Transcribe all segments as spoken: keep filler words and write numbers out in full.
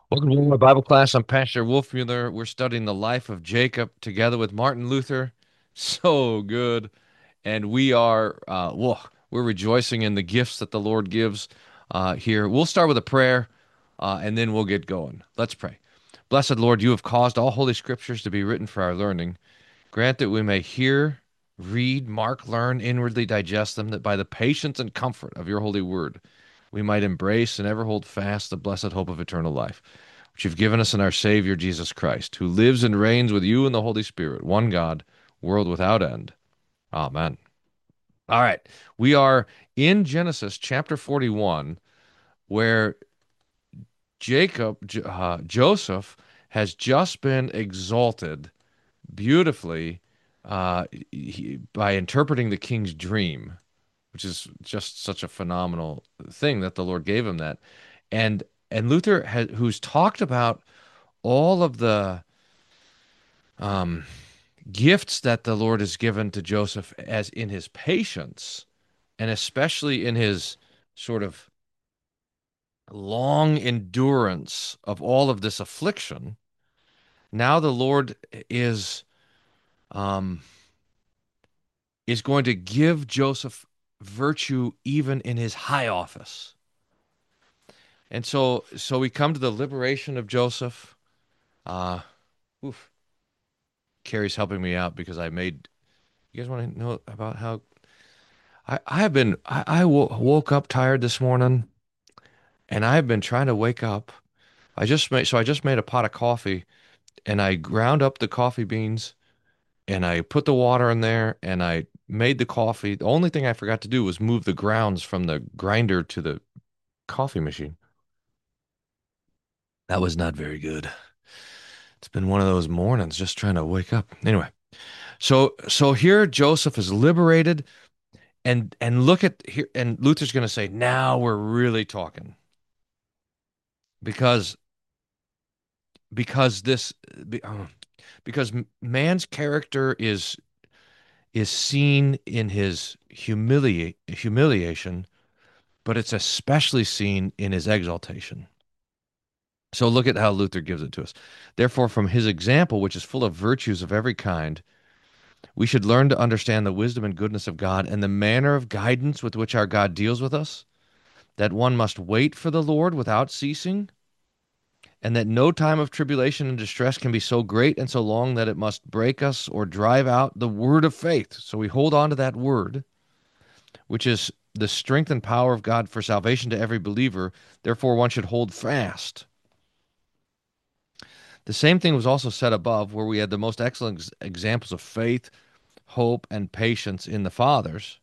Welcome to my Bible class. I'm Pastor Wolfmuller. We're studying the life of Jacob together with Martin Luther. So good. And we are, uh, whoa, we're rejoicing in the gifts that the Lord gives uh, here. We'll start with a prayer uh, and then we'll get going. Let's pray. Blessed Lord, you have caused all holy scriptures to be written for our learning. Grant that we may hear, read, mark, learn, inwardly digest them, that by the patience and comfort of your holy word we might embrace and ever hold fast the blessed hope of eternal life, which you've given us in our Savior Jesus Christ, who lives and reigns with you in the Holy Spirit, one God, world without end. Amen. All right. We are in Genesis chapter forty-one, where Jacob, uh, Joseph, has just been exalted beautifully uh, he, by interpreting the king's dream, which is just such a phenomenal thing that the Lord gave him that. And and Luther has, who's talked about all of the um, gifts that the Lord has given to Joseph as in his patience, and especially in his sort of long endurance of all of this affliction. Now the Lord is um, is going to give Joseph virtue even in his high office. And so so we come to the liberation of Joseph. Uh oof, Carrie's helping me out because I made you guys want to know about how I I have been I, I wo- woke up tired this morning and I've been trying to wake up. I just made so I just made a pot of coffee and I ground up the coffee beans and I put the water in there and I made the coffee. The only thing I forgot to do was move the grounds from the grinder to the coffee machine. That was not very good. It's been one of those mornings just trying to wake up. Anyway, so so here Joseph is liberated and and look at here and Luther's going to say now we're really talking because because this be- uh, because man's character is is seen in his humiliate humiliation, but it's especially seen in his exaltation. So look at how Luther gives it to us. Therefore, from his example, which is full of virtues of every kind, we should learn to understand the wisdom and goodness of God and the manner of guidance with which our God deals with us, that one must wait for the Lord without ceasing, and that no time of tribulation and distress can be so great and so long that it must break us or drive out the word of faith. So we hold on to that word, which is the strength and power of God for salvation to every believer. Therefore, one should hold fast. The same thing was also said above, where we had the most excellent ex- examples of faith, hope, and patience in the fathers.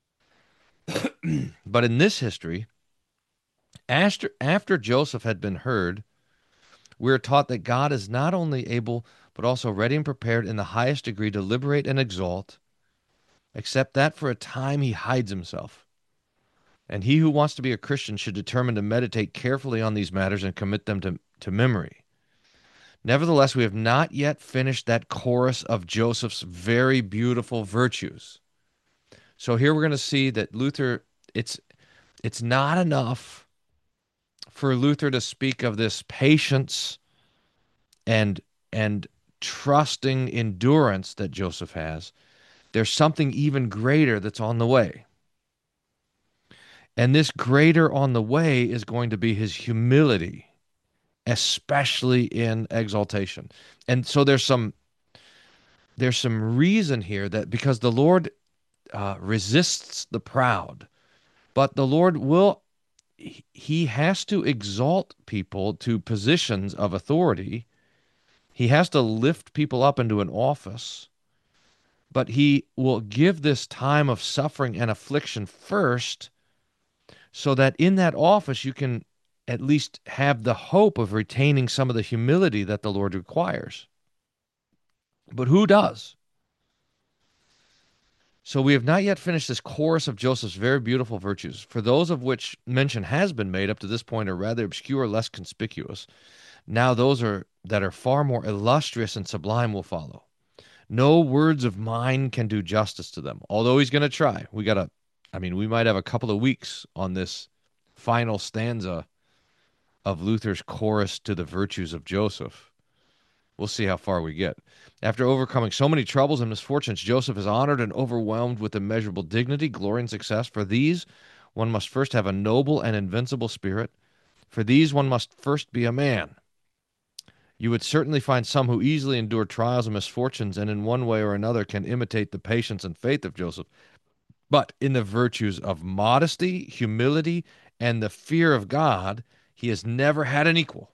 But in this history, after, after Joseph had been heard, we are taught that God is not only able, but also ready and prepared in the highest degree to liberate and exalt, except that for a time he hides himself. And he who wants to be a Christian should determine to meditate carefully on these matters and commit them to, to memory. Nevertheless, we have not yet finished that chorus of Joseph's very beautiful virtues. So here we're going to see that Luther, it's it's not enough for Luther to speak of this patience and and trusting endurance that Joseph has. There's something even greater that's on the way. And this greater on the way is going to be his humility, especially in exaltation. And so there's some there's some reason here that because the Lord uh, resists the proud, but the Lord will he has to exalt people to positions of authority. He has to lift people up into an office, but he will give this time of suffering and affliction first so that in that office you can at least have the hope of retaining some of the humility that the Lord requires. But who does? So we have not yet finished this chorus of Joseph's very beautiful virtues, for those of which mention has been made up to this point are rather obscure, less conspicuous. Now those are that are far more illustrious and sublime will follow. No words of mine can do justice to them. Although he's going to try. We got to I mean, we might have a couple of weeks on this final stanza of Luther's chorus to the virtues of Joseph. We'll see how far we get. After overcoming so many troubles and misfortunes, Joseph is honored and overwhelmed with immeasurable dignity, glory, and success. For these, one must first have a noble and invincible spirit. For these, one must first be a man. You would certainly find some who easily endure trials and misfortunes, and in one way or another can imitate the patience and faith of Joseph. But in the virtues of modesty, humility, and the fear of God, he has never had an equal.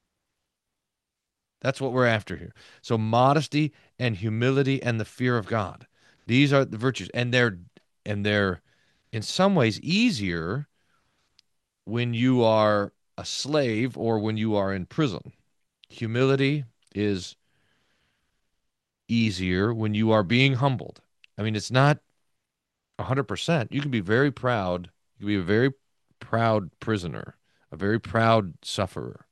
That's what we're after here. So modesty and humility and the fear of God. These are the virtues, and they're and they're in some ways easier when you are a slave or when you are in prison. Humility is easier when you are being humbled. I mean, it's not one hundred percent. You can be very proud. You can be a very proud prisoner, a very proud sufferer.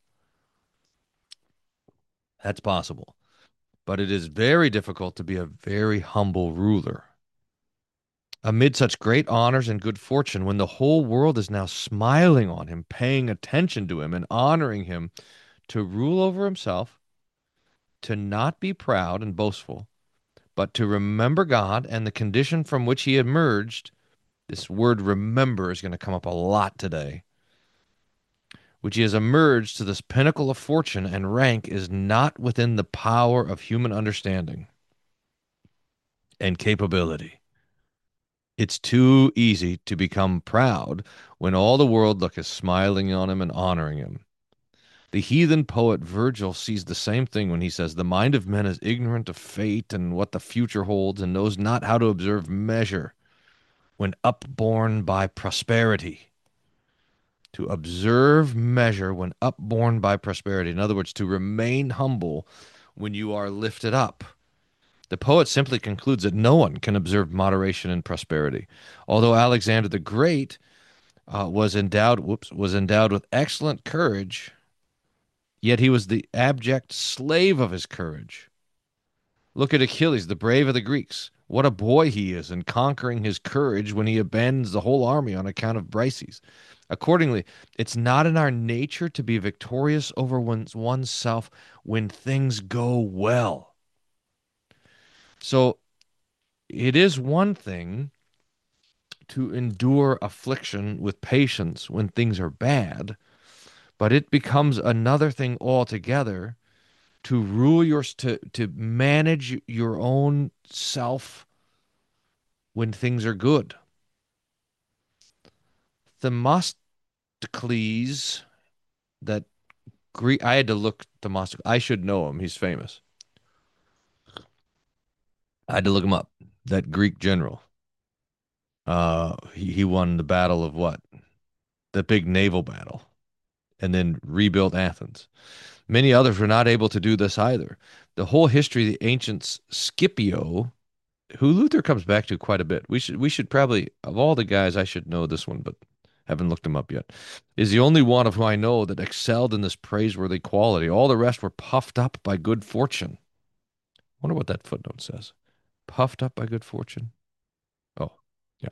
That's possible. But it is very difficult to be a very humble ruler. Amid such great honors and good fortune, when the whole world is now smiling on him, paying attention to him, and honoring him, to rule over himself, to not be proud and boastful, but to remember God and the condition from which he emerged. This word remember is going to come up a lot today. Which he has emerged to this pinnacle of fortune and rank is not within the power of human understanding and capability. It's too easy to become proud when all the world look is smiling on him and honoring him. The heathen poet Virgil sees the same thing when he says, "The mind of men is ignorant of fate and what the future holds, and knows not how to observe measure when upborne by prosperity." To observe measure when upborne by prosperity. In other words, to remain humble when you are lifted up. The poet simply concludes that no one can observe moderation and prosperity. Although Alexander the Great uh, was endowed, whoops, was endowed with excellent courage, yet he was the abject slave of his courage. Look at Achilles, the brave of the Greeks. What a boy he is in conquering his courage when he abandons the whole army on account of Brises. Accordingly, it's not in our nature to be victorious over one's oneself when things go well. So it is one thing to endure affliction with patience when things are bad, but it becomes another thing altogether to rule your to to manage your own self when things are good. Themistocles, that Greek, I had to look Themistocles. I should know him. He's famous. I had to look him up. That Greek general. Uh, he, he won the battle of what? The big naval battle, and then rebuilt Athens. Many others were not able to do this either. The whole history of the ancients, Scipio, who Luther comes back to quite a bit. We should we should probably, of all the guys, I should know this one, but haven't looked him up yet. Is the only one of whom I know that excelled in this praiseworthy quality. All the rest were puffed up by good fortune. Wonder what that footnote says. Puffed up by good fortune. Oh, yeah.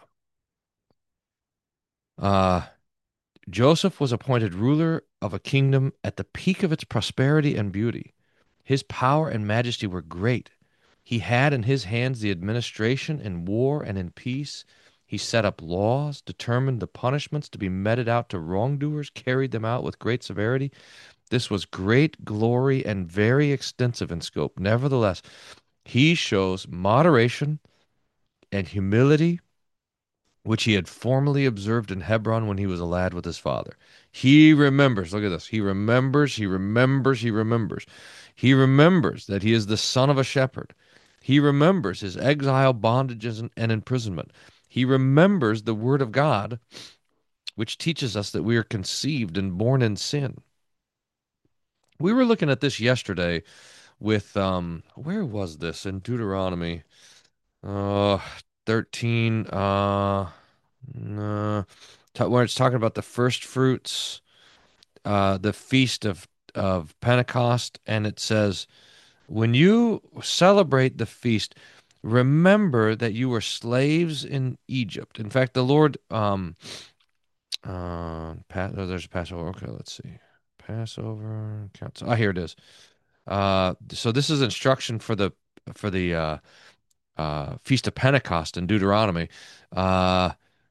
Uh Joseph was appointed ruler of a kingdom at the peak of its prosperity and beauty. His power and majesty were great. He had in his hands the administration in war and in peace. He set up laws, determined the punishments to be meted out to wrongdoers, carried them out with great severity. This was great glory and very extensive in scope. Nevertheless, he shows moderation and humility which he had formerly observed in Hebron when he was a lad with his father. He remembers, look at this. He remembers, he remembers, he remembers. He remembers that he is the son of a shepherd. He remembers his exile, bondages, and, and imprisonment. He remembers the word of God, which teaches us that we are conceived and born in sin. We were looking at this yesterday with, um, where was this? In Deuteronomy uh, thirteen. Uh, No, ta- where it's talking about the first fruits, uh, the feast of of Pentecost, and it says, when you celebrate the feast, remember that you were slaves in Egypt. In fact, the Lord, um, uh, pa- oh, there's Passover. Okay, let's see. Passover. Counts. Oh, here it is. Uh, so this is instruction for the for the uh, uh, Feast of Pentecost in Deuteronomy. Uh,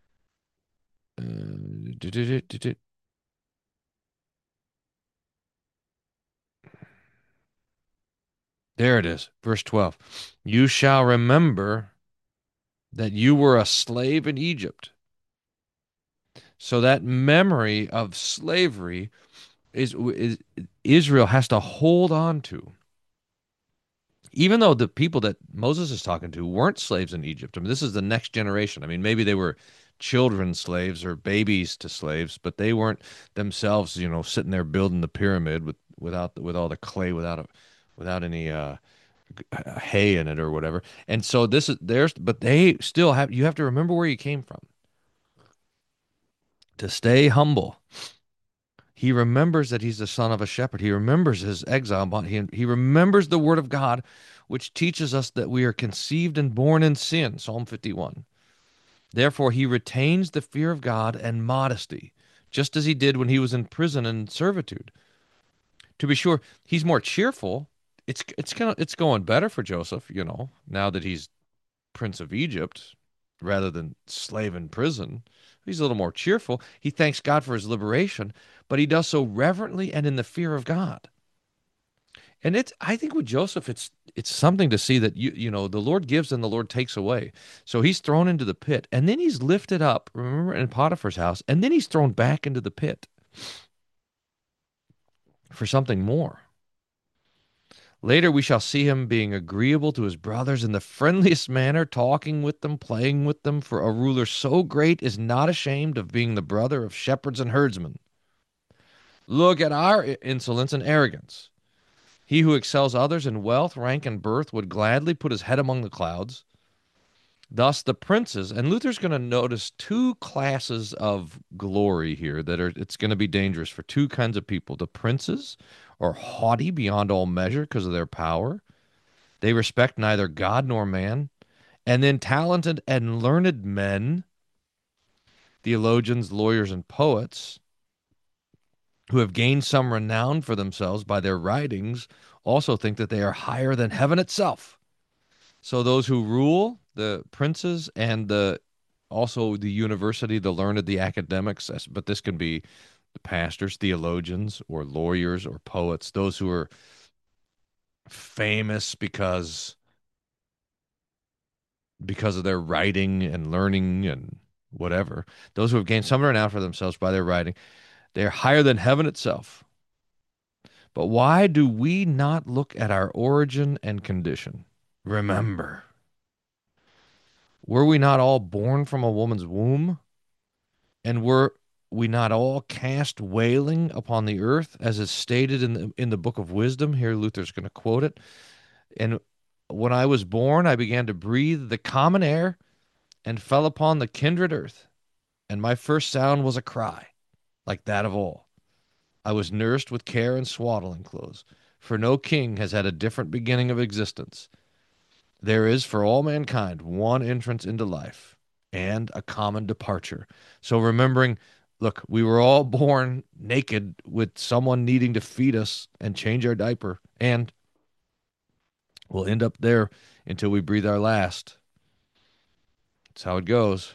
uh, There it is, verse twelve. You shall remember that you were a slave in Egypt. So that memory of slavery is, is Israel has to hold on to. Even though the people that Moses is talking to weren't slaves in Egypt. I mean, this is the next generation. I mean, maybe they were children slaves or babies to slaves, but they weren't themselves, you know, sitting there building the pyramid with without with all the clay, without a, without any uh, hay in it or whatever. And so this is there's, but they still have. You have to remember where you came from to stay humble. He remembers that he's the son of a shepherd. He remembers his exile. But he, he remembers the word of God, which teaches us that we are conceived and born in sin. Psalm fifty-one. Therefore, he retains the fear of God and modesty, just as he did when he was in prison and servitude. To be sure, he's more cheerful. It's it's kind of it's going better for Joseph, you know, now that he's Prince of Egypt rather than slave in prison. He's a little more cheerful. He thanks God for his liberation, but he does so reverently and in the fear of God. And it's I think with Joseph, it's it's something to see that you you know the Lord gives and the Lord takes away. So he's thrown into the pit, and then he's lifted up. Remember in Potiphar's house, and then he's thrown back into the pit for something more. Later, we shall see him being agreeable to his brothers in the friendliest manner, talking with them, playing with them. For a ruler so great is not ashamed of being the brother of shepherds and herdsmen. Look at our insolence and arrogance. He who excels others in wealth, rank, and birth would gladly put his head among the clouds. Thus, the princes, and Luther's going to notice two classes of glory here that are, it's going to be dangerous for two kinds of people. The princes are haughty beyond all measure because of their power. They respect neither God nor man. And then talented and learned men, theologians, lawyers, and poets, who have gained some renown for themselves by their writings, also think that they are higher than heaven itself. So those who rule, the princes and the also the university, the learned, the academics, but this can be the pastors, theologians, or lawyers or poets, those who are famous because because of their writing and learning and whatever. Those who have gained some renown for themselves by their writing, they are higher than heaven itself. But why do we not look at our origin and condition? Remember, were we not all born from a woman's womb? And were we not all cast wailing upon the earth, as is stated in the, in the book of wisdom? Here Luther's going to quote it. And when I was born, I began to breathe the common air and fell upon the kindred earth. And my first sound was a cry, like that of all. I was nursed with care and swaddling clothes, for no king has had a different beginning of existence. There is for all mankind one entrance into life and a common departure. So remembering, look, we were all born naked with someone needing to feed us and change our diaper, and we'll end up there until we breathe our last. That's how it goes.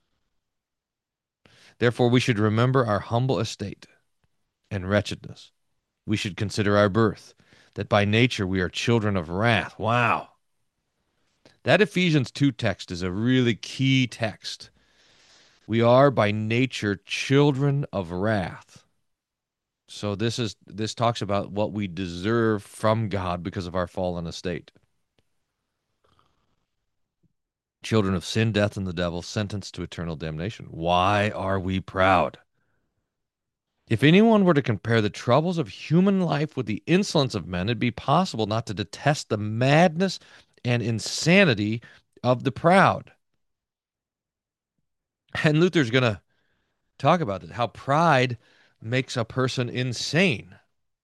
Therefore, we should remember our humble estate and wretchedness. We should consider our birth, that by nature we are children of wrath. Wow. That Ephesians two text is a really key text. We are by nature children of wrath. So this is this talks about what we deserve from God because of our fallen estate. Children of sin, death, and the devil, sentenced to eternal damnation. Why are we proud? If anyone were to compare the troubles of human life with the insolence of men, it'd be possible not to detest the madness and insanity of the proud. And Luther's going to talk about it, how pride makes a person insane.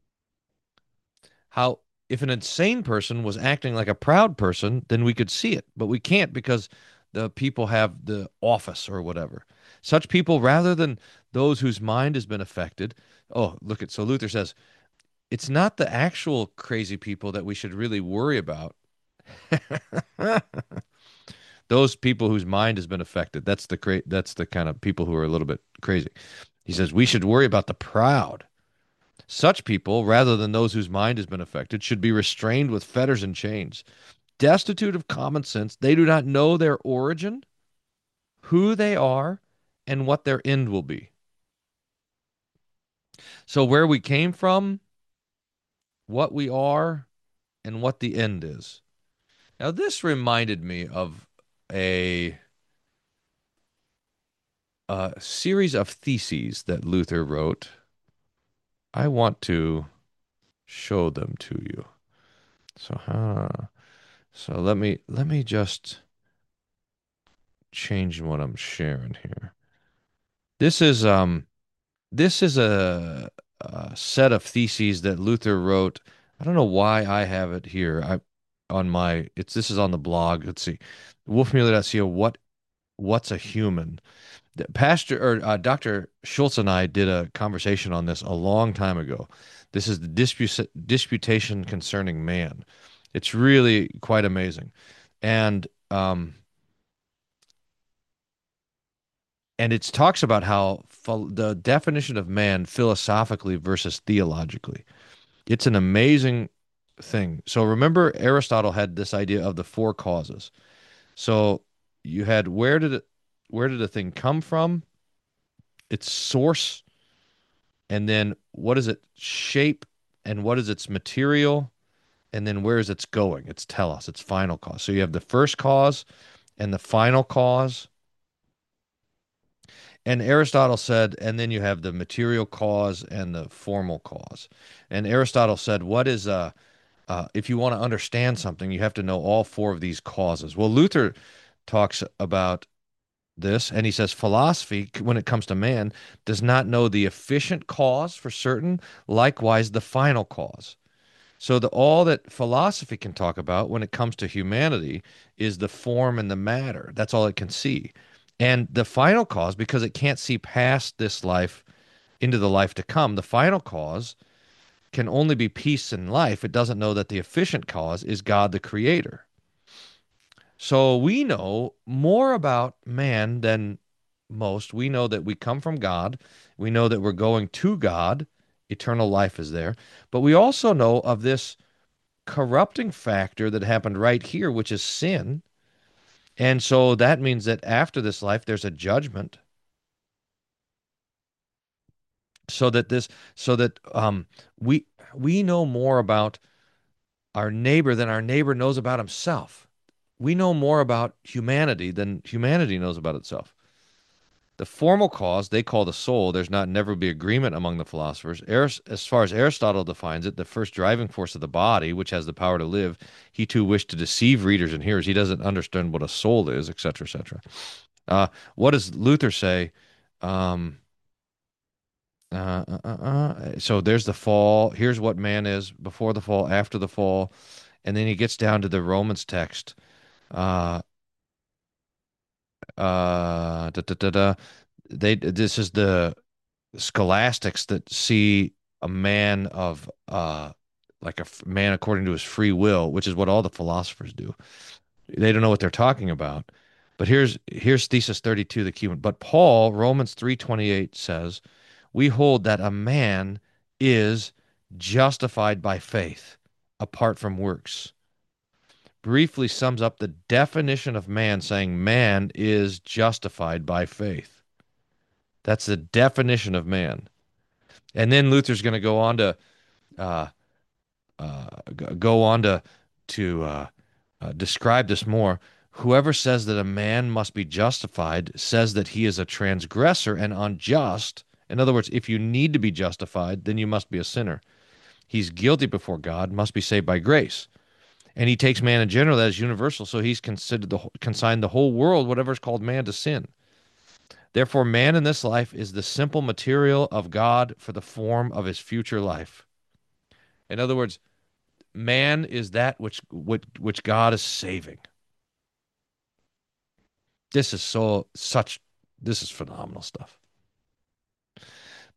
How if an insane person was acting like a proud person, then we could see it, but we can't because the people have the office or whatever. Such people, rather than those whose mind has been affected. Oh, look at so Luther says it's not the actual crazy people that we should really worry about. Those people whose mind has been affected. That's the cra- that's the kind of people who are a little bit crazy. He says we should worry about the proud. Such people, rather than those whose mind has been affected, should be restrained with fetters and chains. Destitute of common sense, they do not know their origin, who they are, and what their end will be. So, where we came from, what we are, and what the end is. Now, this reminded me of a, a series of theses that Luther wrote. I want to show them to you. So, huh, so let me let me just change what I'm sharing here. This is um this is a, a set of theses that Luther wrote. I don't know why I have it here. I on my it's this is on the blog. Let's see. wolfmueller dot co. What what's a human? The Pastor or uh, doctor Schultz and I did a conversation on this a long time ago. This is the dispu- disputation concerning man. It's really quite amazing, and um, and it talks about how ph- the definition of man philosophically versus theologically. It's an amazing thing. So remember, Aristotle had this idea of the four causes. So you had where did it, where did a thing come from? Its source, and then what is it shape, and what is its material, and then where is it's going? Its telos, its final cause. So you have the first cause and the final cause. And Aristotle said, and then you have the material cause and the formal cause. And Aristotle said, what is uh, uh if you want to understand something, you have to know all four of these causes. Well, Luther talks about this, and he says philosophy, when it comes to man, does not know the efficient cause for certain, likewise the final cause. So the all that philosophy can talk about when it comes to humanity is the form and the matter. That's all it can see. And the final cause, because it can't see past this life into the life to come, the final cause can only be peace in life. It doesn't know that the efficient cause is God the creator. So we know more about man than most. We know that we come from God. We know that we're going to God. Eternal life is there. But we also know of this corrupting factor that happened right here, which is sin. And so that means that after this life, there's a judgment. So that this, so that um, we we know more about our neighbor than our neighbor knows about himself. We know more about humanity than humanity knows about itself. The formal cause they call the soul. There's not never be agreement among the philosophers. As far as Aristotle defines it, the first driving force of the body, which has the power to live, he too wished to deceive readers and hearers. He doesn't understand what a soul is, et cetera, et cetera. Uh, what does Luther say? Um, uh, uh, uh, uh, so there's the fall. Here's what man is before the fall, after the fall, and then he gets down to the Romans text. Uh, uh, da, da, da, da. They this is the scholastics that see a man of uh like a f- man according to his free will, which is what all the philosophers do. They don't know what they're talking about. But here's here's thesis thirty-two, the key one. But Paul, Romans three twenty-eight says, "We hold that a man is justified by faith apart from works." Briefly sums up the definition of man, saying man is justified by faith. That's the definition of man. And then Luther's going to go on to uh, uh, go on to to uh, uh, describe this more. Whoever says that a man must be justified says that he is a transgressor and unjust. In other words, if you need to be justified, then you must be a sinner. He's guilty before God, must be saved by grace. And he takes man in general as universal, so he's considered the consigned the whole world, whatever is called man, to sin. Therefore, man in this life is the simple material of God for the form of his future life. In other words, man is that which which, which God is saving. This is so such this is phenomenal stuff.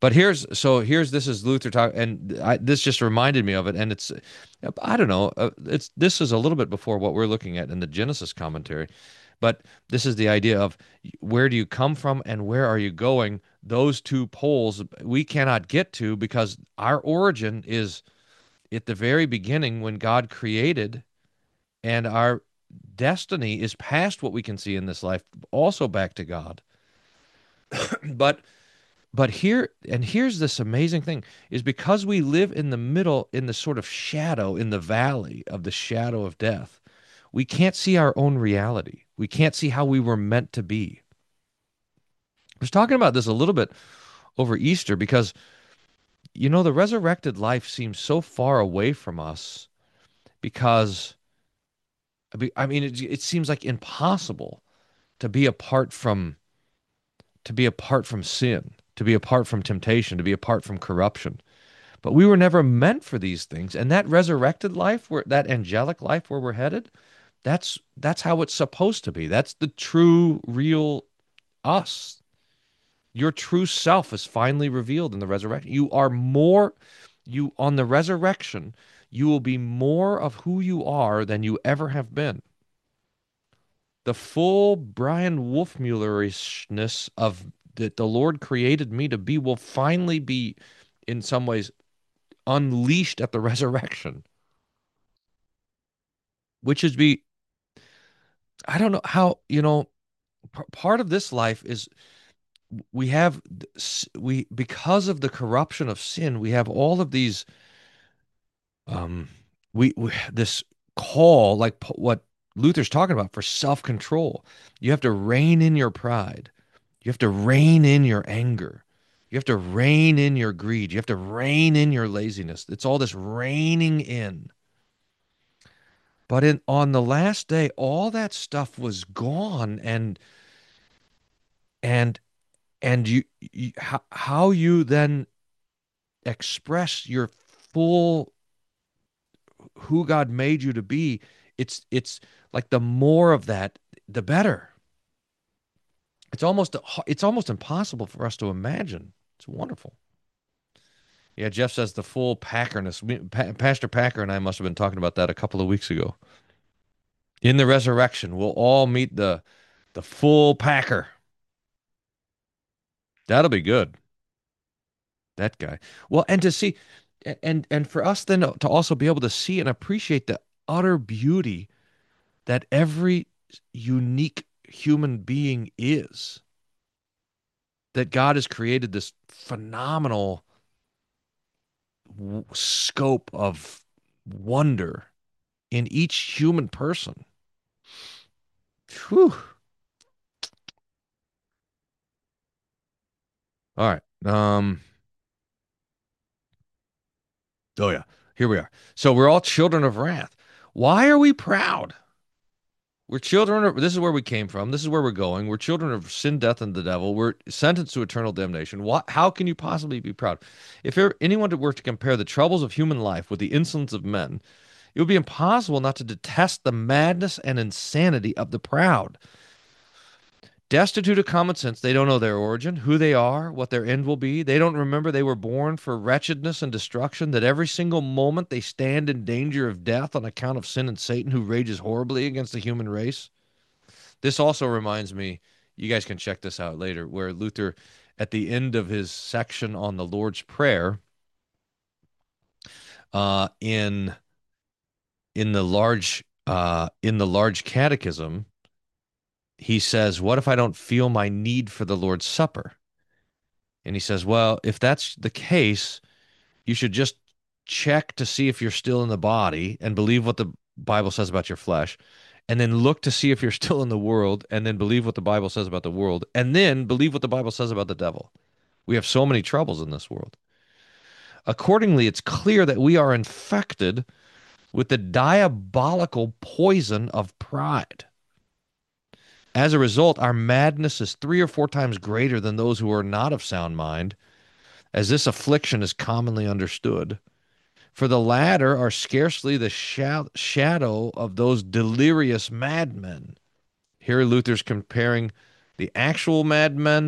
But here's so here's this is Luther talk, and I, this just reminded me of it, and it's I don't know, uh, it's this is a little bit before what we're looking at in the Genesis commentary, but this is the idea of where do you come from and where are you going? Those two poles we cannot get to because our origin is at the very beginning when God created, and our destiny is past what we can see in this life, also back to God. But But here, and here's this amazing thing, is because we live in the middle, in the sort of shadow, in the valley of the shadow of death, we can't see our own reality. We can't see how we were meant to be. I was talking about this a little bit over Easter because, you know, the resurrected life seems so far away from us because, I mean, it, it seems like impossible to be apart from, to be apart from sin, to be apart from temptation, to be apart from corruption. But we were never meant for these things. And that resurrected life, where that angelic life where we're headed, that's that's how it's supposed to be. That's the true, real us. Your true self is finally revealed in the resurrection. You are more, you on the resurrection, you will be more of who you are than you ever have been. The full Brian Wolfmullerishness of that the Lord created me to be will finally be, in some ways, unleashed at the resurrection, which is be, I don't know how, you know, p- part of this life is we have, we, because of the corruption of sin, we have all of these, um, we, we this call, like p- what Luther's talking about for self-control. You have to rein in your pride. You have to rein in your anger. You have to rein in your greed. You have to rein in your laziness. It's all this reining in. But in on the last day, all that stuff was gone, and and and you, you how, how you then express your full who God made you to be, it's it's like the more of that, the better. It's almost it's almost impossible for us to imagine. It's wonderful. Yeah, Jeff says the full Packerness. We- Pa- Pastor Packer and I must have been talking about that a couple of weeks ago. In the resurrection, we'll all meet the the full Packer. That'll be good. That guy. Well, and to see, and and for us then to also be able to see and appreciate the utter beauty that every unique human being is. That God has created this phenomenal w- scope of wonder in each human person. Whew. All right. Um. Oh yeah. Here we are. So we're all children of wrath. Why are we proud? We're children of, this is where we came from. This is where we're going. We're children of sin, death, and the devil. We're sentenced to eternal damnation. What, how can you possibly be proud? If there, anyone were to compare the troubles of human life with the insolence of men, it would be impossible not to detest the madness and insanity of the proud. Destitute of common sense, they don't know their origin, who they are, what their end will be. They don't remember they were born for wretchedness and destruction, that every single moment they stand in danger of death on account of sin and Satan, who rages horribly against the human race. This also reminds me, you guys can check this out later, where Luther, at the end of his section on the Lord's Prayer, uh, in in the large uh, in the large catechism, he says, "What if I don't feel my need for the Lord's Supper?" And he says, "Well, if that's the case, you should just check to see if you're still in the body and believe what the Bible says about your flesh, and then look to see if you're still in the world, and then believe what the Bible says about the world, and then believe what the Bible says about the devil. We have so many troubles in this world. Accordingly, it's clear that we are infected with the diabolical poison of pride. As a result, our madness is three or four times greater than those who are not of sound mind, as this affliction is commonly understood. For the latter are scarcely the sha- shadow of those delirious madmen." Here Luther's comparing the actual madmen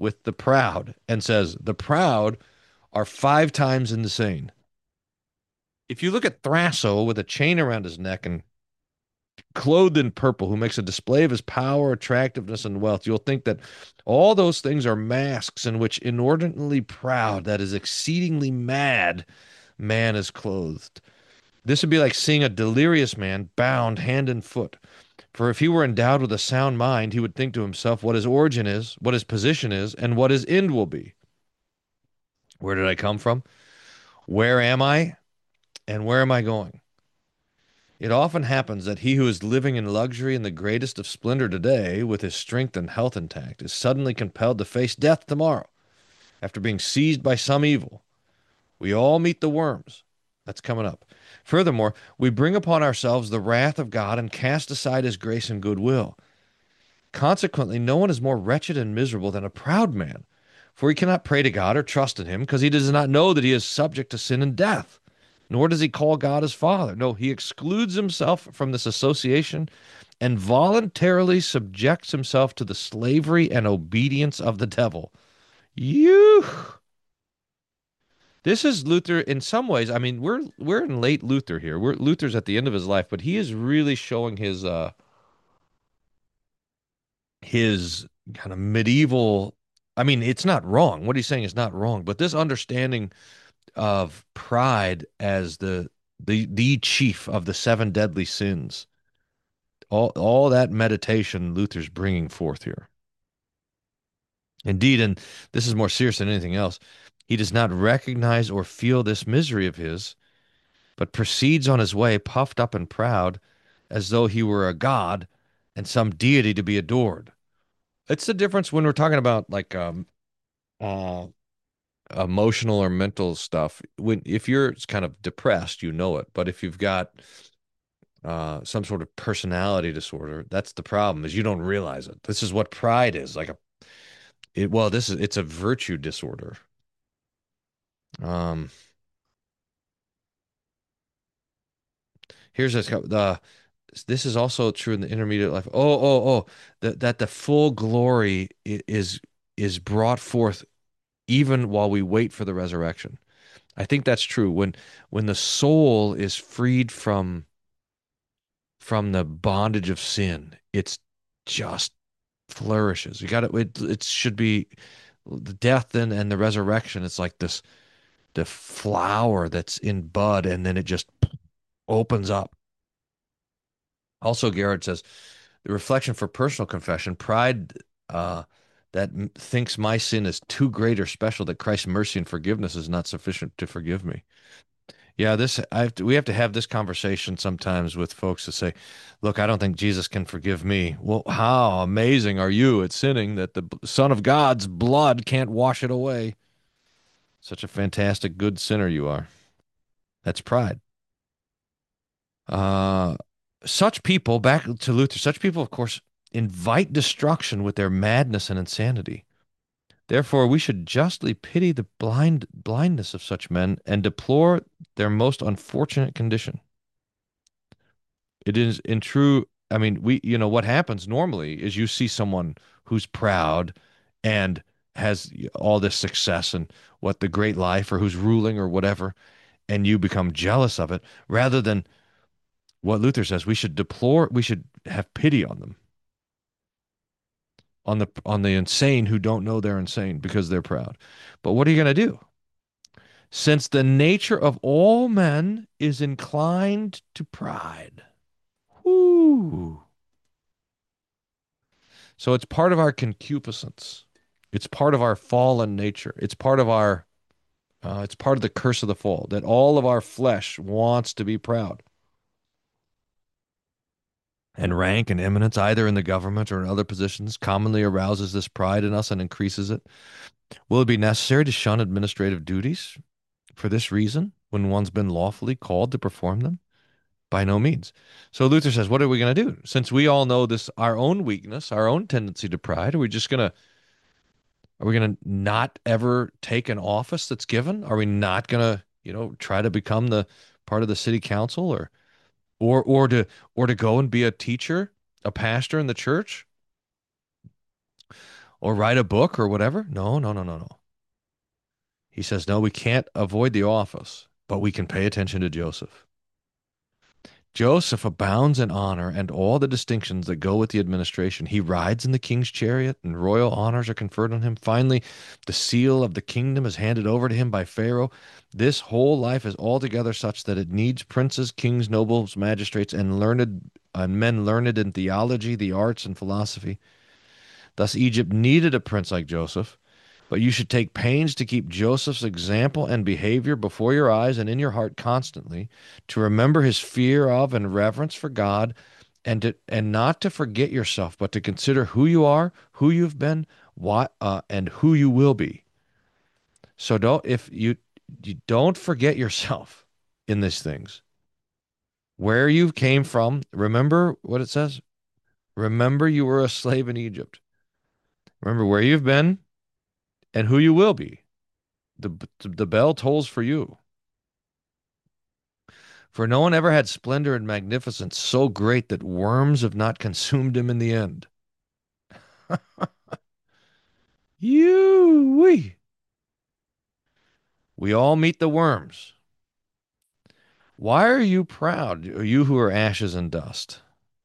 with the proud and says, the proud are five times insane. If you look at Thrasso with a chain around his neck and clothed in purple, who makes a display of his power, attractiveness, and wealth, you'll think that all those things are masks in which inordinately proud, that is exceedingly mad, man is clothed. This would be like seeing a delirious man bound hand and foot. For if he were endowed with a sound mind, he would think to himself what his origin is, what his position is, and what his end will be. Where did I come from? Where am I? And where am I going? It often happens that he who is living in luxury and the greatest of splendor today, with his strength and health intact, is suddenly compelled to face death tomorrow after being seized by some evil. We all meet the worms. That's coming up. Furthermore, we bring upon ourselves the wrath of God and cast aside his grace and goodwill. Consequently, no one is more wretched and miserable than a proud man, for he cannot pray to God or trust in him because he does not know that he is subject to sin and death. Nor does he call God his father. No, he excludes himself from this association and voluntarily subjects himself to the slavery and obedience of the devil. You. This is Luther in some ways. I mean, we're we're in late Luther here. We're Luther's at the end of his life, but he is really showing his uh his kind of medieval. I mean, it's not wrong. What he's saying is not wrong, but this understanding of pride as the the the chief of the seven deadly sins. All all that meditation Luther's bringing forth here. Indeed, and this is more serious than anything else, he does not recognize or feel this misery of his, but proceeds on his way puffed up and proud, as though he were a god and some deity to be adored. It's the difference when we're talking about like um uh emotional or mental stuff. When if you're kind of depressed, you know it, but if you've got uh, some sort of personality disorder. That's the problem, is you don't realize it. This is what pride is like a it. Well, this is it's a virtue disorder. Um, here's this. The this is also true in the intermediate life. Oh, oh, oh, that that the full glory is is brought forth even while we wait for the resurrection. I think that's true when when the soul is freed from from the bondage of sin. It's just flourishes. You got it. It, it should be the death and, and the resurrection. It's like this, the flower that's in bud, and then it just opens up. Also, Garrett says the reflection for personal confession, pride uh, that m- thinks my sin is too great or special, that Christ's mercy and forgiveness is not sufficient to forgive me. Yeah, this I have to, we have to have this conversation sometimes with folks that say, "Look, I don't think Jesus can forgive me." Well, how amazing are you at sinning that the b- Son of God's blood can't wash it away? Such a fantastic good sinner you are. That's pride. Uh, such people, back to Luther, such people, of course, invite destruction with their madness and insanity. Therefore, we should justly pity the blind blindness of such men and deplore their most unfortunate condition. It is in true, I mean, we, you know, what happens normally is you see someone who's proud and has all this success and what the great life, or who's ruling or whatever, and you become jealous of it rather than what Luther says. We should deplore, we should have pity on them, on the on the insane who don't know they're insane because they're proud. But what are you going to do? Since the nature of all men is inclined to pride. Whoo. So it's part of our concupiscence. It's part of our fallen nature. It's part of our uh, it's part of the curse of the fall, that all of our flesh wants to be proud. And rank and eminence, either in the government or in other positions, commonly arouses this pride in us and increases it. Will it be necessary to shun administrative duties for this reason when one's been lawfully called to perform them? By no means. So Luther says, what are we going to do? Since we all know this, our own weakness, our own tendency to pride, are we just going to Are we going to not ever take an office that's given? Are we not going to, you know, try to become the part of the city council, or or or to or to go and be a teacher, a pastor in the church? or write a book or whatever. No, no, no, no, no. He says, no, we can't avoid the office, but we can pay attention to Joseph. Joseph abounds in honor and all the distinctions that go with the administration. He rides in the king's chariot, and royal honors are conferred on him. Finally, the seal of the kingdom is handed over to him by Pharaoh. This whole life is altogether such that it needs princes, kings, nobles, magistrates, and learned and men learned in theology, the arts, and philosophy. Thus, Egypt needed a prince like Joseph. But you should take pains to keep Joseph's example and behavior before your eyes and in your heart constantly, to remember his fear of and reverence for God, and to, and not to forget yourself, but to consider who you are, who you've been, what uh, and who you will be. So don't if you you don't forget yourself in these things. Where you came from, remember what it says? Remember you were a slave in Egypt. Remember where you've been and who you will be. The, the bell tolls for you. For no one ever had splendor and magnificence so great that worms have not consumed him in the end. You we we all meet the worms. Why are you proud, you who are ashes and dust?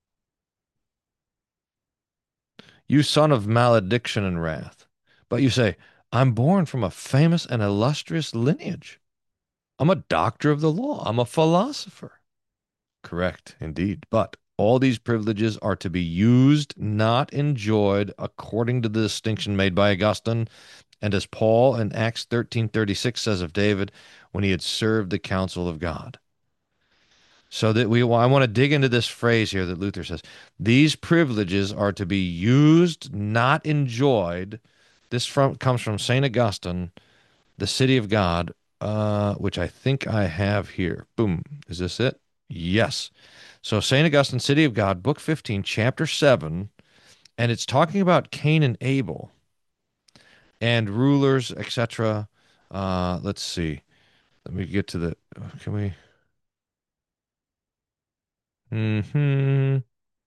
You son of malediction and wrath. But you say, I'm born from a famous and illustrious lineage. I'm a doctor of the law. I'm a philosopher. Correct, indeed. But all these privileges are to be used, not enjoyed, according to the distinction made by Augustine, and as Paul in Acts thirteen thirty-six says of David, when he had served the counsel of God. So that we, well, I want to dig into this phrase here that Luther says. These privileges are to be used, not enjoyed. This from, comes from Saint Augustine, The City of God, uh, which I think I have here. Boom. Is this it? Yes. So Saint Augustine, City of God, Book fifteen, Chapter seven, and it's talking about Cain and Abel and rulers, et cetera. Uh, let's see. Let me get to the. Can we? Hmm.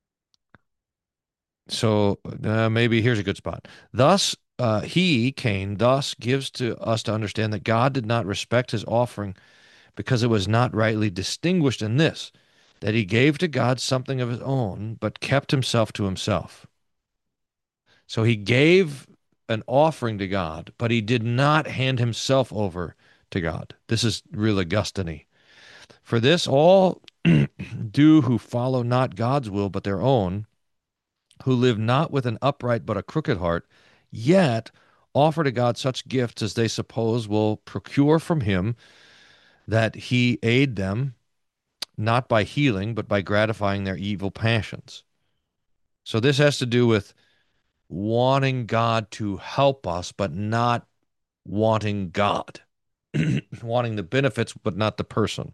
So uh, maybe here's a good spot. Thus, uh, he, Cain, thus gives to us to understand that God did not respect his offering because it was not rightly distinguished in this, that he gave to God something of his own, but kept himself to himself. So he gave an offering to God, but he did not hand himself over to God. This is real Augustine. For this, all do who follow not God's will, but their own, who live not with an upright but a crooked heart, yet offer to God such gifts as they suppose will procure from him that he aid them, not by healing, but by gratifying their evil passions. So this has to do with wanting God to help us, but not wanting God, wanting the benefits, but not the person.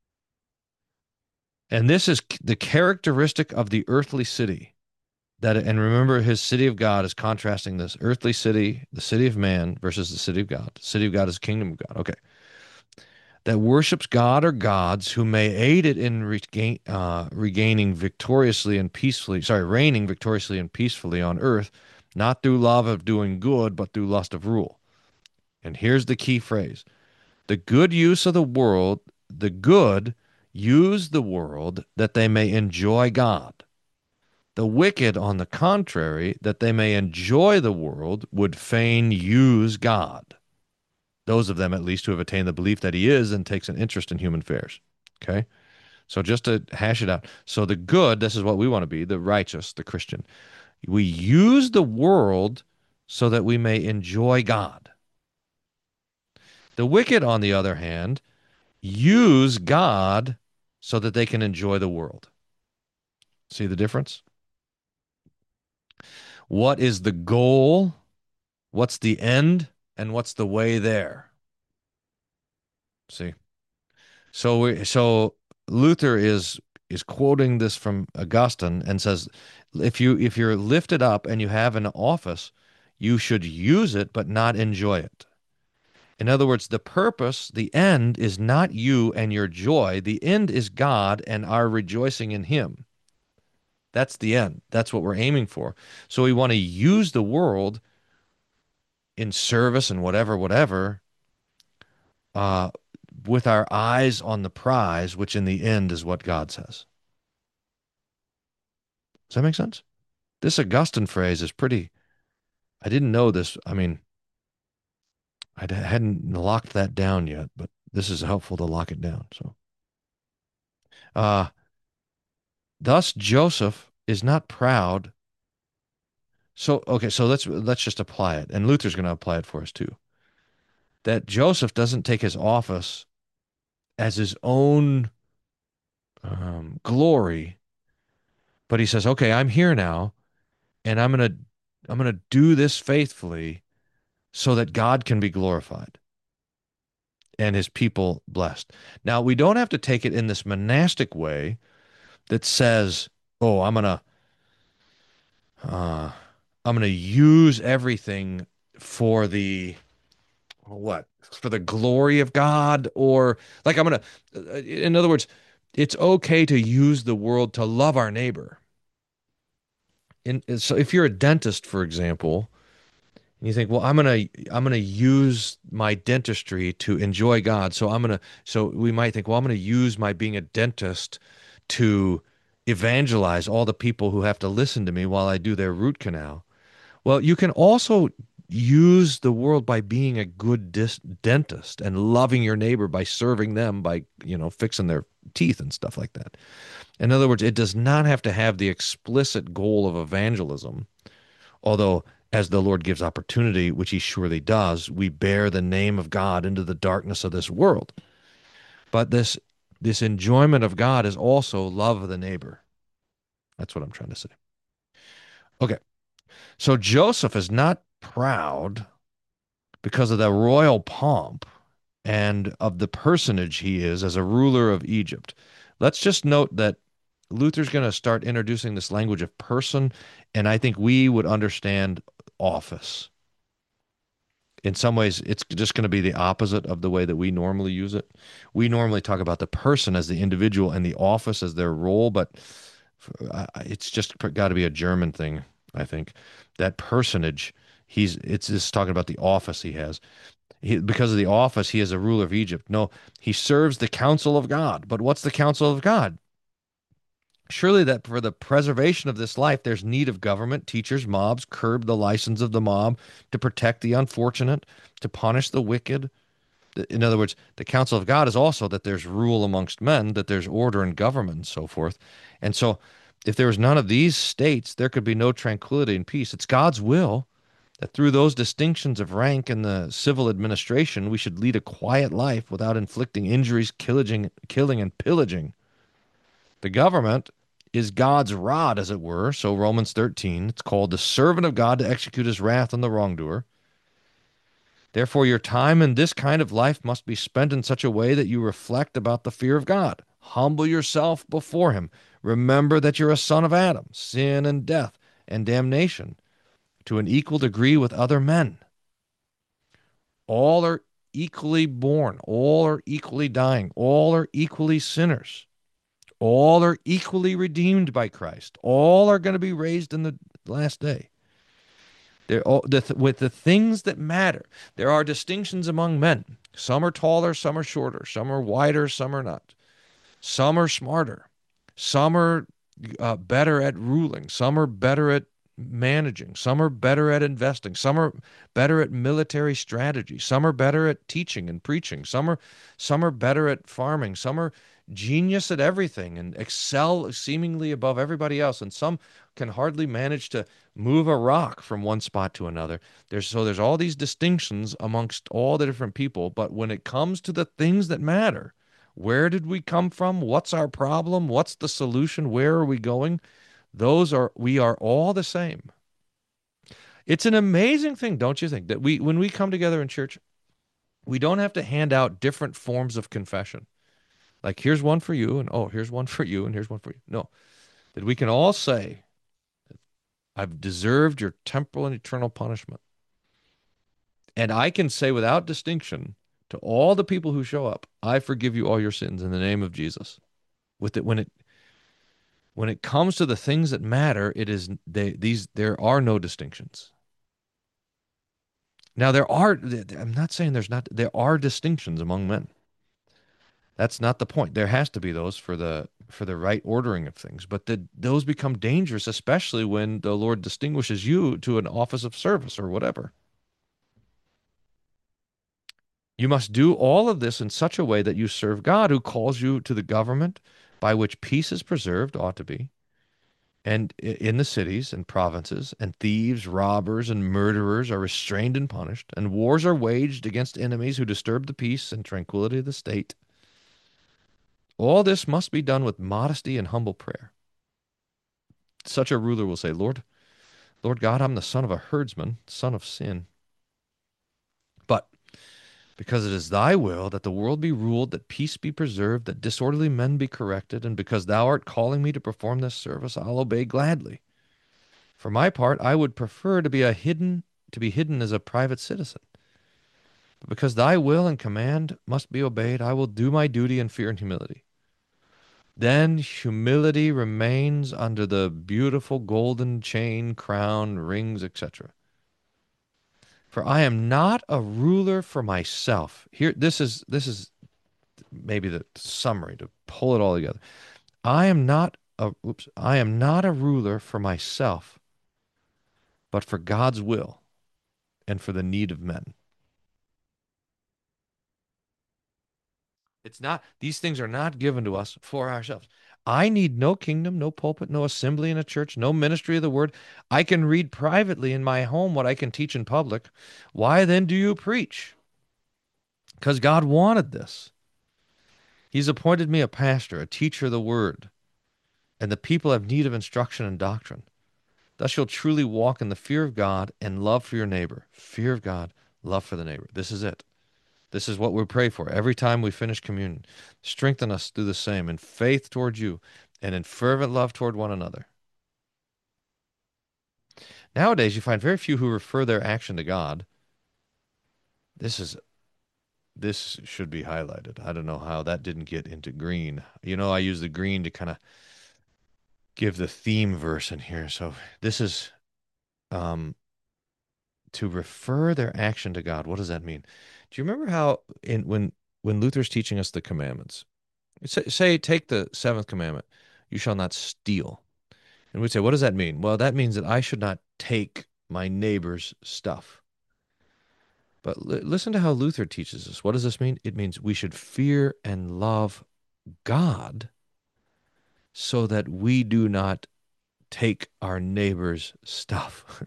And this is the characteristic of the earthly city. That, and remember, his city of God is contrasting this earthly city, the city of man, versus the city of God. The city of God is the kingdom of God. Okay. That worships God or gods who may aid it in regain, uh, regaining victoriously and peacefully, sorry, reigning victoriously and peacefully on earth, not through love of doing good, but through lust of rule. And here's the key phrase. The good use of the world, the good use the world that they may enjoy God. The wicked, on the contrary, that they may enjoy the world, would fain use God. Those of them, at least, who have attained the belief that he is and takes an interest in human affairs. Okay? So just to hash it out. So the good, this is what we want to be, the righteous, the Christian. We use the world so that we may enjoy God. The wicked, on the other hand, use God so that they can enjoy the world. See the difference? What is the goal? What's the end? And what's the way there? See? So we, so Luther is is quoting this from Augustine and says, if you if you're lifted up and you have an office, you should use it but not enjoy it. In other words, the purpose, the end is not you and your joy. The end is God and our rejoicing in him. That's the end. That's what we're aiming for. So we want to use the world in service and whatever, whatever, uh, with our eyes on the prize, which in the end is what God says. Does that make sense? This Augustine phrase is pretty, I didn't know this. I mean, I hadn't locked that down yet, but this is helpful to lock it down. So, uh, thus Joseph is not proud. So, okay, so let's let's just apply it, and Luther's going to apply it for us too. That Joseph doesn't take his office as his own um, glory, but he says, "Okay, I'm here now, and I'm gonna I'm gonna do this faithfully, so that God can be glorified and His people blessed." Now, we don't have to take it in this monastic way that says, "Oh, I'm gonna uh, I'm gonna use everything for the what for the glory of God," or like I'm gonna. uh, In other words, it's okay to use the world to love our neighbor. In, so if you're a dentist, for example, and you think, well, I'm gonna I'm gonna use my dentistry to enjoy God. So I'm gonna so we might think, well, I'm gonna use my being a dentist to evangelize all the people who have to listen to me while I do their root canal. Well, you can also use the world by being a good dis- dentist and loving your neighbor by serving them by, you know, fixing their teeth and stuff like that. In other words, it does not have to have the explicit goal of evangelism, although as the Lord gives opportunity, which he surely does, we bear the name of God into the darkness of this world. But this this enjoyment of God is also love of the neighbor. That's what I'm trying to say. Okay. So Joseph is not proud because of the royal pomp and of the personage he is as a ruler of Egypt. Let's just note that Luther's going to start introducing this language of person, and I think we would understand office. In some ways, it's just going to be the opposite of the way that we normally use it. We normally talk about the person as the individual and the office as their role, but it's just got to be a German thing, I think. That personage, he's it's just talking about the office he has. He, because of the office, he is a ruler of Egypt. No, he serves the counsel of God. But what's the counsel of God? Surely that for the preservation of this life, there's need of government, teachers, mobs, curb the license of the mob, to protect the unfortunate, to punish the wicked. In other words, the counsel of God is also that there's rule amongst men, that there's order in government, and so forth. And so, if there was none of these states, there could be no tranquility and peace. It's God's will that through those distinctions of rank in the civil administration, we should lead a quiet life without inflicting injuries, killing, killing and pillaging. The government is God's rod, as it were. So Romans thirteen, it's called the servant of God to execute his wrath on the wrongdoer. Therefore, your time in this kind of life must be spent in such a way that you reflect about the fear of God. Humble yourself before him. Remember that you're a son of Adam, sin and death and damnation, to an equal degree with other men. All are equally born. All are equally dying. All are equally sinners. All are equally redeemed by Christ. All are going to be raised in the last day. They're all, the, with the things that matter, there are distinctions among men. Some are taller, some are shorter, some are wider, some are not. Some are smarter. Some are uh, better at ruling. Some are better at managing. Some are better at investing. Some are better at military strategy. Some are better at teaching and preaching. Some are some are better at farming. Some are genius at everything and excel seemingly above everybody else. And some can hardly manage to move a rock from one spot to another. There's so there's all these distinctions amongst all the different people. But when it comes to the things that matter, where did we come from? What's our problem? What's the solution? Where are we going? Those are, we are all the same. It's an amazing thing, don't you think, that we, when we come together in church, we don't have to hand out different forms of confession. Like, here's one for you, and oh, here's one for you, and here's one for you. No, that we can all say, I've deserved your temporal and eternal punishment. And I can say without distinction to all the people who show up, I forgive you all your sins in the name of Jesus. With it, when it when it comes to the things that matter, it is they these there are no distinctions. Now there are, I'm not saying there's not, there are distinctions among men. That's not the point. There has to be those for the for the right ordering of things, but the, those become dangerous, especially when the Lord distinguishes you to an office of service or whatever. You must do all of this in such a way that you serve God, who calls you to the government by which peace is preserved, ought to be, and in the cities and provinces, and thieves, robbers, and murderers are restrained and punished, and wars are waged against enemies who disturb the peace and tranquility of the state. All this must be done with modesty and humble prayer. Such a ruler will say, Lord, Lord God, I'm the son of a herdsman, son of sin. But because it is thy will that the world be ruled, that peace be preserved, that disorderly men be corrected, and because thou art calling me to perform this service, I'll obey gladly. For my part, I would prefer to be a hidden to be hidden as a private citizen. But because thy will and command must be obeyed, I will do my duty in fear and humility. Then humility remains under the beautiful golden chain, crown, rings, et cetera. For I am not a ruler for myself. Here, this is this is maybe the summary to pull it all together. I am not a oops, I am not a ruler for myself, but for God's will and for the need of men. It's not, these things are not given to us for ourselves. I need no kingdom, no pulpit, no assembly in a church, no ministry of the word. I can read privately in my home what I can teach in public. Why then do you preach? Because God wanted this. He's appointed me a pastor, a teacher of the word, and the people have need of instruction and doctrine. Thus you'll truly walk in the fear of God and love for your neighbor. Fear of God, love for the neighbor. This is it. This is what we pray for every time we finish communion. Strengthen us through the same in faith toward you and in fervent love toward one another. Nowadays, you find very few who refer their action to God. This is this should be highlighted. I don't know how that didn't get into green. You know, I use the green to kind of give the theme verse in here. So this is um, to refer their action to God. What does that mean? Do you remember how in when when Luther's teaching us the commandments? Say, say, take the seventh commandment, you shall not steal. And we'd say, what does that mean? Well, that means that I should not take my neighbor's stuff. But li- listen to how Luther teaches us. What does this mean? It means we should fear and love God so that we do not take our neighbor's stuff.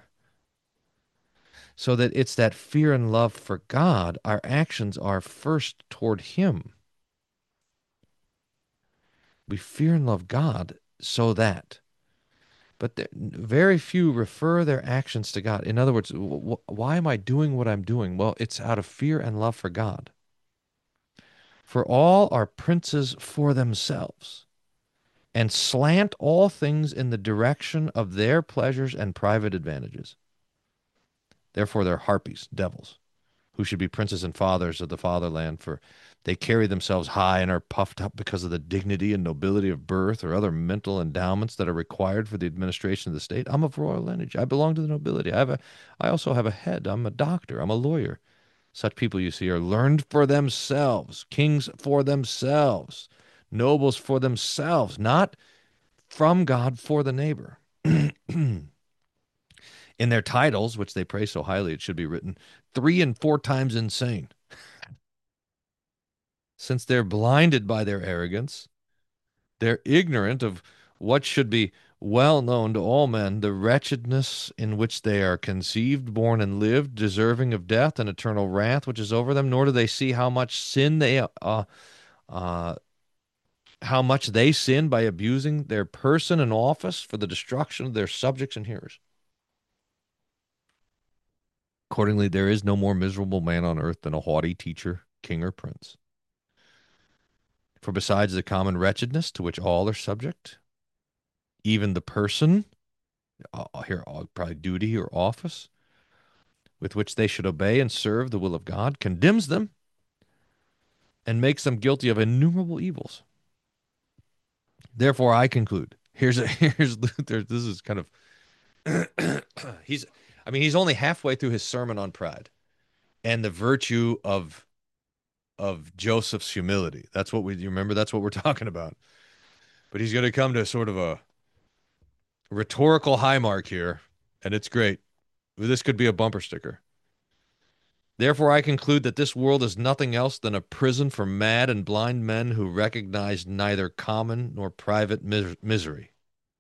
So that it's that fear and love for God. Our actions are first toward Him. We fear and love God so that. But there, very few refer their actions to God. In other words, w- why am I doing what I'm doing? Well, it's out of fear and love for God. For all are princes for themselves, and slant all things in the direction of their pleasures and private advantages. Therefore, they're harpies, devils, who should be princes and fathers of the fatherland, for they carry themselves high and are puffed up because of the dignity and nobility of birth or other mental endowments that are required for the administration of the state. I'm of royal lineage. I belong to the nobility. I have a, I also have a head. I'm a doctor. I'm a lawyer. Such people, you see, are learned for themselves, kings for themselves, nobles for themselves, not from God for the neighbor. In their titles, which they praise so highly, it should be written three and four times insane. Since they're blinded by their arrogance, they're ignorant of what should be well known to all men, the wretchedness in which they are conceived, born, and lived, deserving of death and eternal wrath which is over them, nor do they see how much sin they uh, uh, how much they sin by abusing their person and office for the destruction of their subjects and hearers. Accordingly, there is no more miserable man on earth than a haughty teacher, king, or prince. For besides the common wretchedness to which all are subject, even the person, uh, here uh, probably duty or office, with which they should obey and serve the will of God, condemns them and makes them guilty of innumerable evils. Therefore, I conclude. Here's a, here's Luther. This is kind of he's. I mean, he's only halfway through his sermon on pride. and the virtue of of Joseph's humility. That's what we you remember. That's what we're talking about. But he's going to come to sort of a rhetorical high mark here, and it's great. This could be a bumper sticker. Therefore, I conclude that this world is nothing else than a prison for mad and blind men who recognize neither common nor private mis- misery.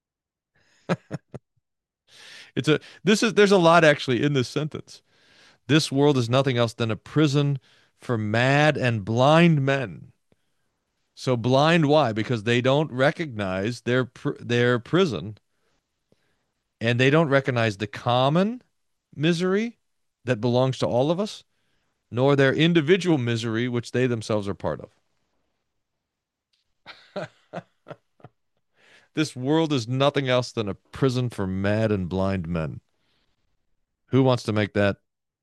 It's a this is there's a lot actually in this sentence. This world is nothing else than a prison for mad and blind men. So blind, why? Because they don't recognize their pr- their prison, and they don't recognize the common misery that belongs to all of us, nor their individual misery, which they themselves are part of. This world is nothing else than a prison for mad and blind men. Who wants to make that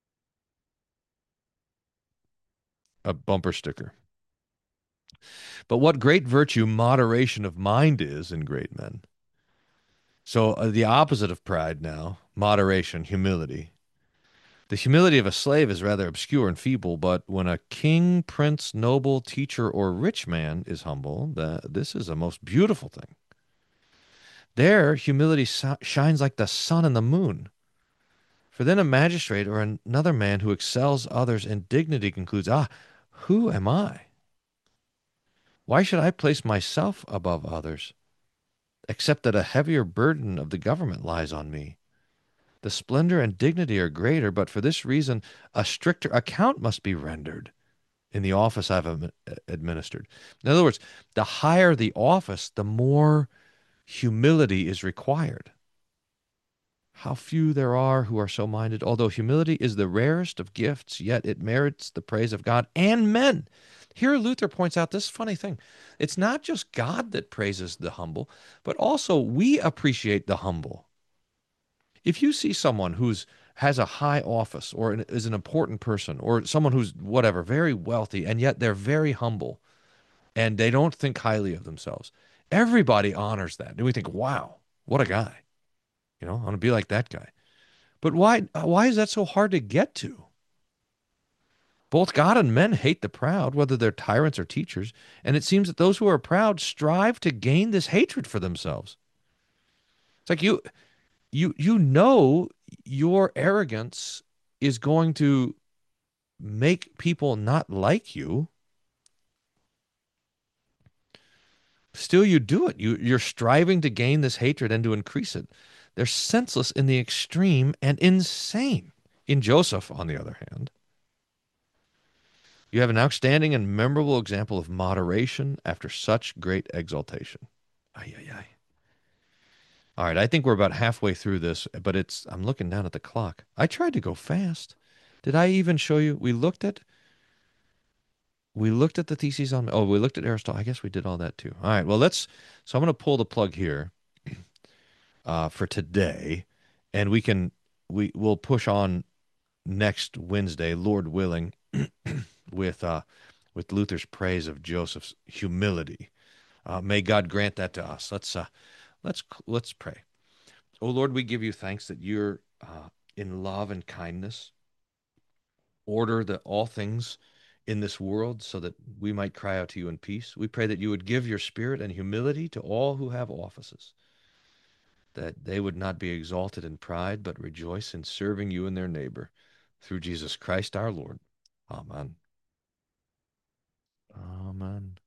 a bumper sticker? But what great virtue moderation of mind is in great men. So uh, the opposite of pride now, moderation, humility. The humility of a slave is rather obscure and feeble, but when a king, prince, noble, teacher, or rich man is humble, that this is a most beautiful thing. There, humility so- shines like the sun and the moon. For then a magistrate or another man who excels others in dignity concludes, ah, who am I? Why should I place myself above others, except that a heavier burden of the government lies on me? The splendor and dignity are greater, but for this reason a stricter account must be rendered in the office I've am- administered. In other words, the higher the office, the more humility is required. How few there are who are so minded. Although humility is the rarest of gifts, yet it merits the praise of God and men. Here, Luther points out this funny thing. It's not just God that praises the humble, but also we appreciate the humble. If you see someone who's has a high office or an, is an important person or someone who's whatever, very wealthy, and yet they're very humble and they don't think highly of themselves, everybody honors that. And we think, wow, what a guy. You know, I want to be like that guy. But why why is that so hard to get to? Both God and men hate the proud, whether they're tyrants or teachers, and it seems that those who are proud strive to gain this hatred for themselves. It's like you you you know your arrogance is going to make people not like you. Still you do it. You you're striving to gain this hatred and to increase it. They're senseless in the extreme and insane. In Joseph, on the other hand, you have an outstanding and memorable example of moderation after such great exaltation. Ay, ay, ay. All right, I think we're about halfway through this, but it's I'm looking down at the clock. I tried to go fast. Did I even show you? We looked at we looked at the theses on oh, we looked at Aristotle. I guess we did all that too. All right, well, let's so I'm going to pull the plug here uh, for today, and we can we will push on next Wednesday, Lord willing, with uh with Luther's praise of Joseph's humility. Uh, may God grant that to us. Let's uh, let's let's pray. Oh Lord, we give you thanks that you're uh, in love and kindness order the all things in this world so that we might cry out to you in peace. We pray that you would give your spirit and humility to all who have offices, that they would not be exalted in pride, but rejoice in serving you and their neighbor. Through Jesus Christ our Lord. Amen. Amen.